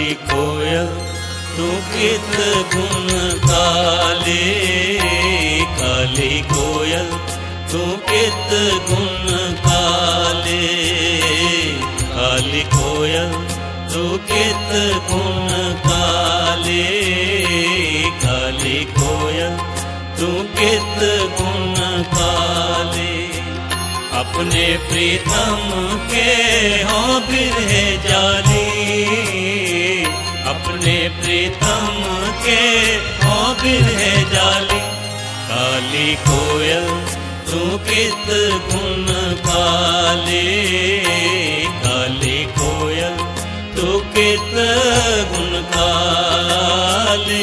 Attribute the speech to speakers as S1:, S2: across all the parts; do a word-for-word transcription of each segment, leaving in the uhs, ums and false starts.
S1: काली कोयल तू कित गुण काले, काली कोयल तू कित गुण काले, काली कोयल तू कित गुण काले, काली कोयल तू कित गुण काले। अपने प्रीतम के हों बिरहे जाली, अपने प्रीतम के हों बिरहे जाली, काली कोयल तू कित गुण काले, काली कोयल तू कित गुण काले।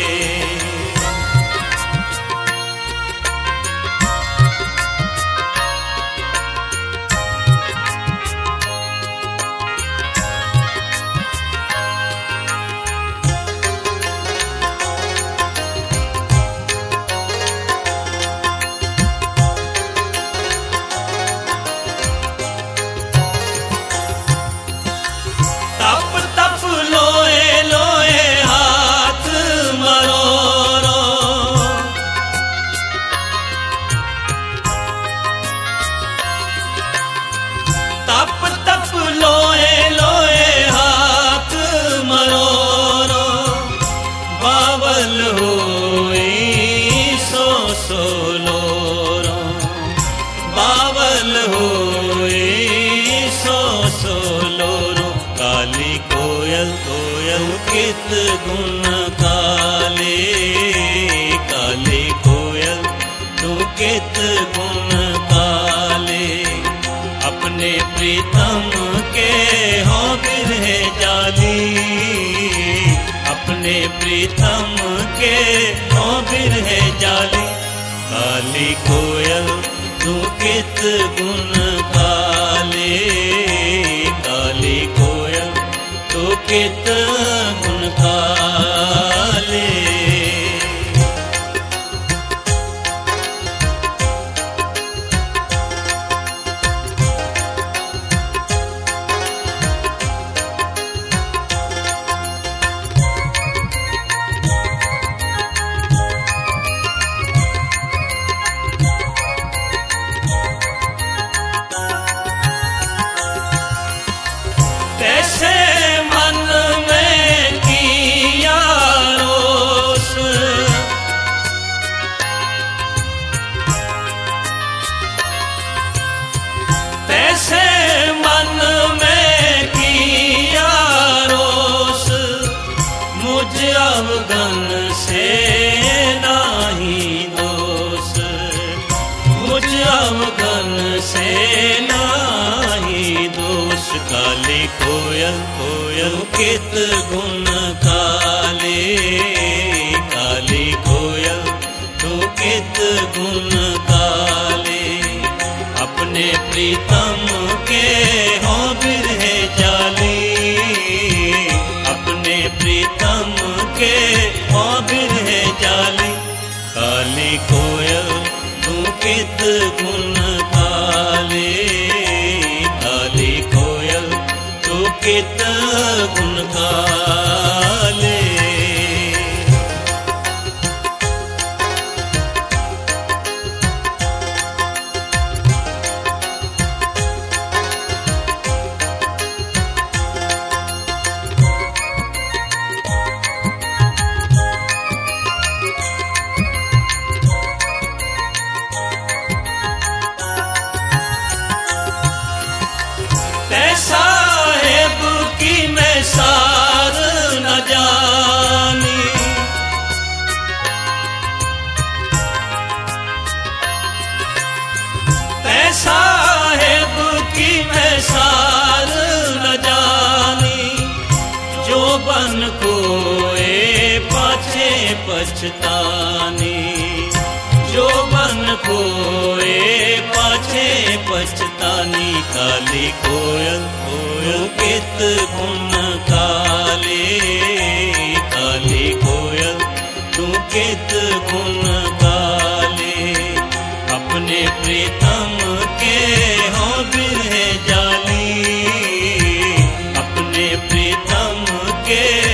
S2: तप तप लोए लोए हाथ मरोरो, बावल होई सो सो लोरो, बावल होई सो सो लोरो, काली कोयल कोयल कित गुण काले, काली कोयल तू कित गुण काले। अपने प्रीतम के हों बिरहे जाली, अपने प्रीतम के हों बिरहे जाली, काली कोयल तू कित गुण काले, काली कोयल तू कित गुण काले। कैसे मन में किया रोष, कैसे मन में किया रोष, मुझ अवगन से नाही दोष, मुझ अवगन से नाही दोष, काली कोयल कोयल कित गुण काले, काली कोयल तू कित गुण काले। अपने प्रीतम के हों बिरहे जाली, अपने प्रीतम के हों बिरहे जाली, काली कोयल तू कित गुण काले, काली कोयल तू कित गुण काले। साहेब की मैं सार न जानी, साहेब की मैं सार न जानी, जो बन कोए पाछे पछतानी, जो बन कोए पाछे पछतानी, काली कोयल कोयल कित गुण काले, काली कोयल तू कित गुण काले। अपने प्रीतम के हों बिरहे जाली, अपने प्रीतम के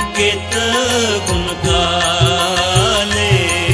S1: कित गुण गाले।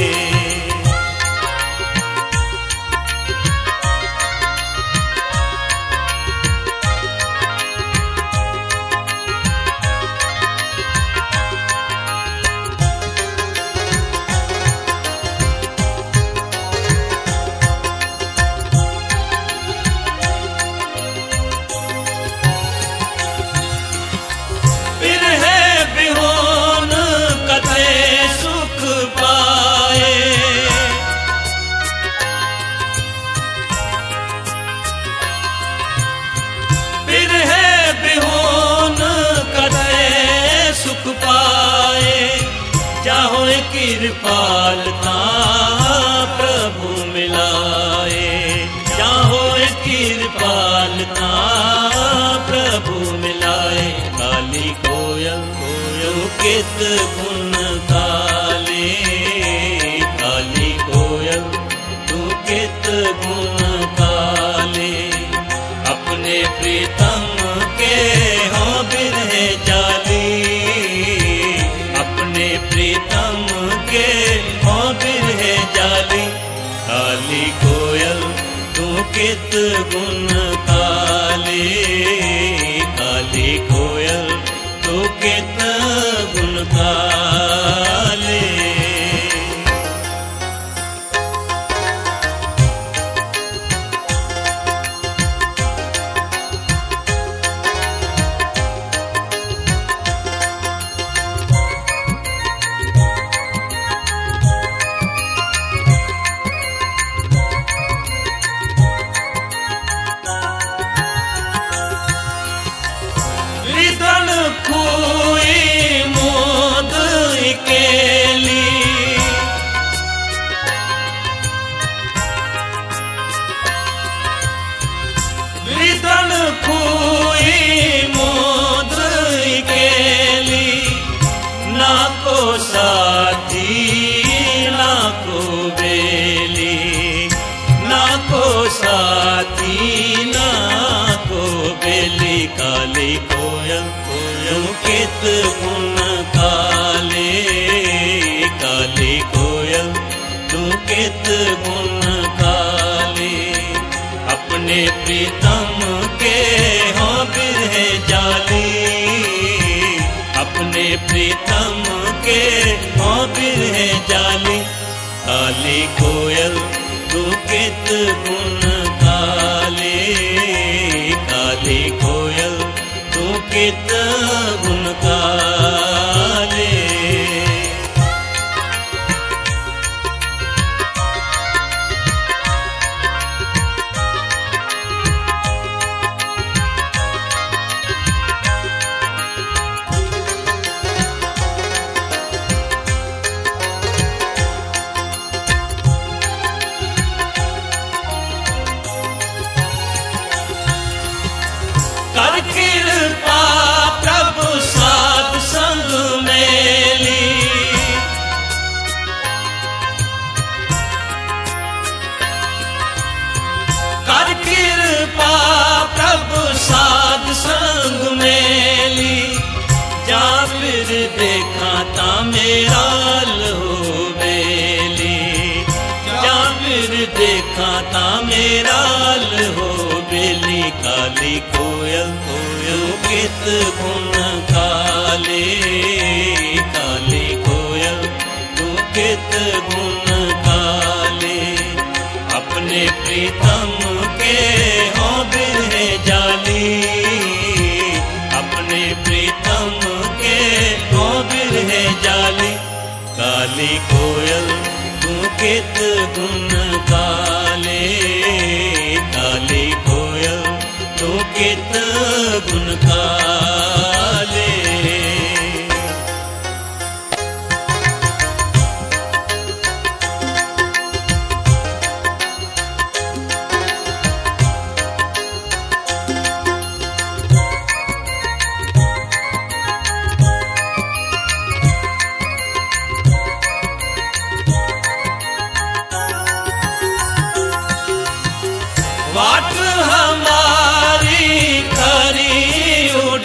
S1: कृपालता प्रभु मिलाए, चाहो कृपालता प्रभु मिलाए। काली कोयल कोयल कित गुण गाले, काली कोयल तू कित गुण गाले। अपने प्रीतम के हो बिरहे जाली, अपने प्रीतम के हो बिरहे जाली। काली कोयल तू कित गुण गाले, काली कोयल तू कित गुण गाले। काली कोयल कोयल कित गुण गाले, काली कोयल तू कित गुण गाले। अपने प्रीतम के हो बिरहे जाली, अपने प्रीतम के हो बिरहे जाली। काली कोयल तू कित गुण गाले, काली कोयल तू कित गुण गाले। कर कृपा प्रभु साध संग मेली, कर कृपा प्रभु साध संग मेली। जा फिर देखा ता मेरा लो बेली, जा फिर देखा ता मेरा लो बेली। काली कोयल कोयल कित गुण गाले, काली कोयल तू कित गुण गाले। अपने प्रीतम के हो बिरहे जाली, अपने प्रीतम के हो बिरहे जाली। काली कोयल तू कित गुण गाले, काली कोयल तू कित गुण गाले। वाट हमारी खरी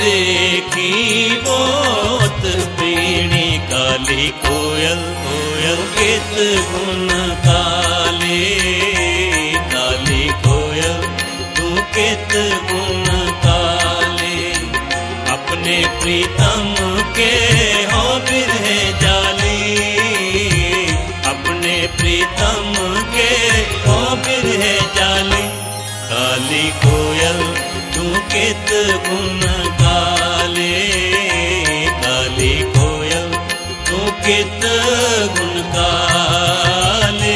S2: देखी बोत पीणी काली कोयल कोयल कित गुण काले काली कोयल तू कित गुण काले अपने प्रीतम के हो बिरहे जाली अपने प्रीतम के हो बिरहे जाली काली कोयल तू कित गुण काले काली कोयल तू कित गुण काले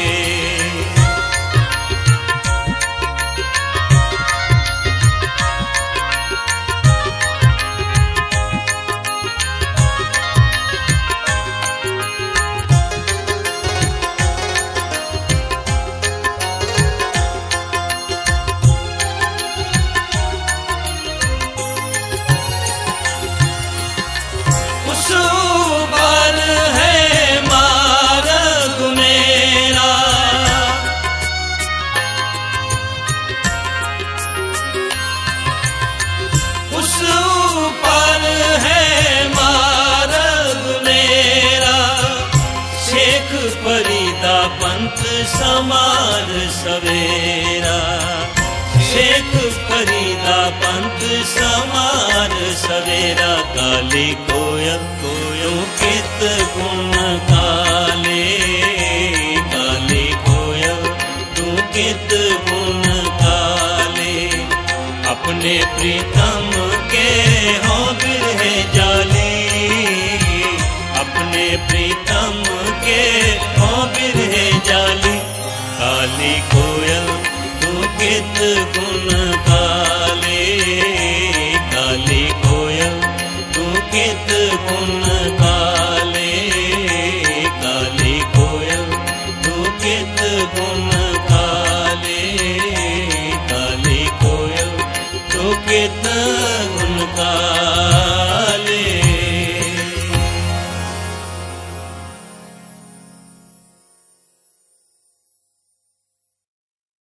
S2: सुबार है मार्ग मेरा उस पर है मार्ग मेरा शेख फरीदा पंथ समार सवेरा शेख फरीदा पंथ समार सवेरा काली कोयल कोयल कित गुण काले काली कोयल तू कित गुण काले अपने प्रीतम के हो बिरहे जाली अपने प्रीतम के हो बिरहे जाली काली कोयल तू कित गुण काले काली कोयल तू कित गुण काले